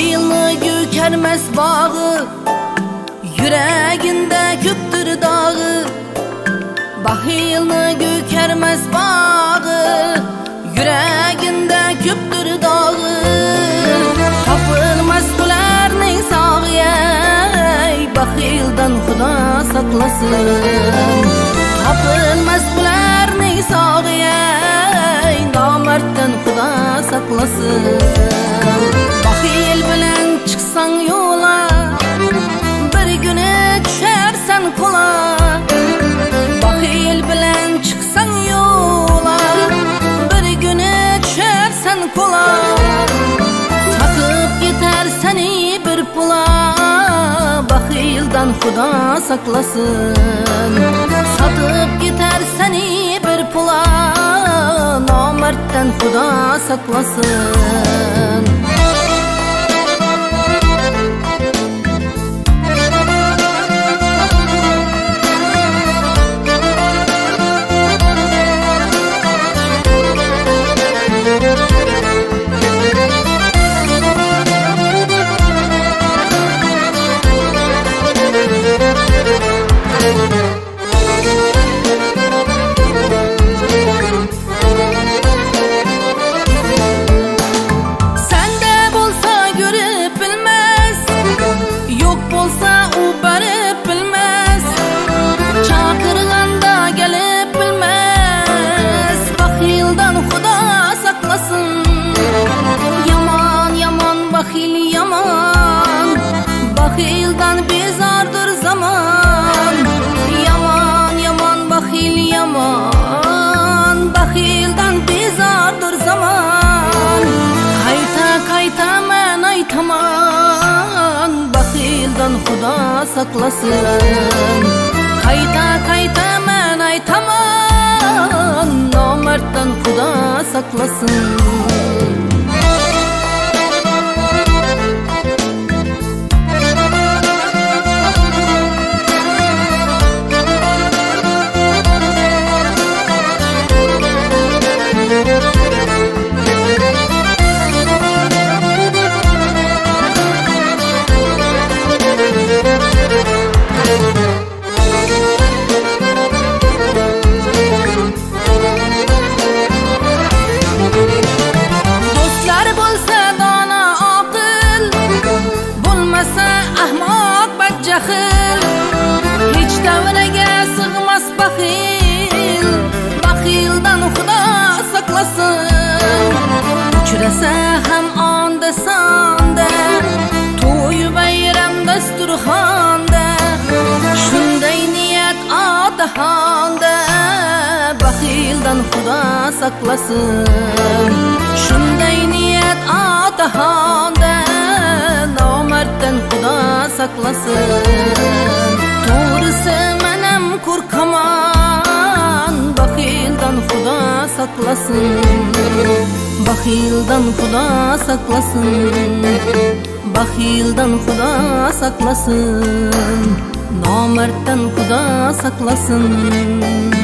Baxilni gökermez bağı, yüreğinde köptür dağı. Baxilni gökermez bağı, yüreğinde köptür dağı. Tapılmaz bularning sağıya, baxildan Xudo saklasın. Tapılmaz bularning sağıya, namertden Xudo saklasın. Baxil bilen çıksan yola, bir güne düşersen kola. Baxil bilen çıksan yola, bir güne düşersen kola. Satıp yeter seni bir pula, baxildan Xudo saklasın. Satıp yeter seni bir pula, namertden Xudo saklasın. Baxil yaman, baxildan bezardır zaman. Yaman yaman baxil yaman, baxildan bezardır zaman. Qayta qayta men aytaman, baxildan Xudo saklasın. Qayta qayta men aytaman, namertdan Xudo saklasın. Hiç davrege sığmaz baxil, baxildan Xudo saklasın. Uçrasa ham anda sanda, to'y bayram dasturxonda. Shunday niyat otaxonda, baxildan Xudo saklasın. Shunday niyat otaxonda, namertdan Xudo saklasın. To'g'risi menam qo'rqaman, baxildan Xudo saklasın. Baxildan Xudo saklasın. Baxildan Xudo saklasın. Namertdan Xudo saklasın.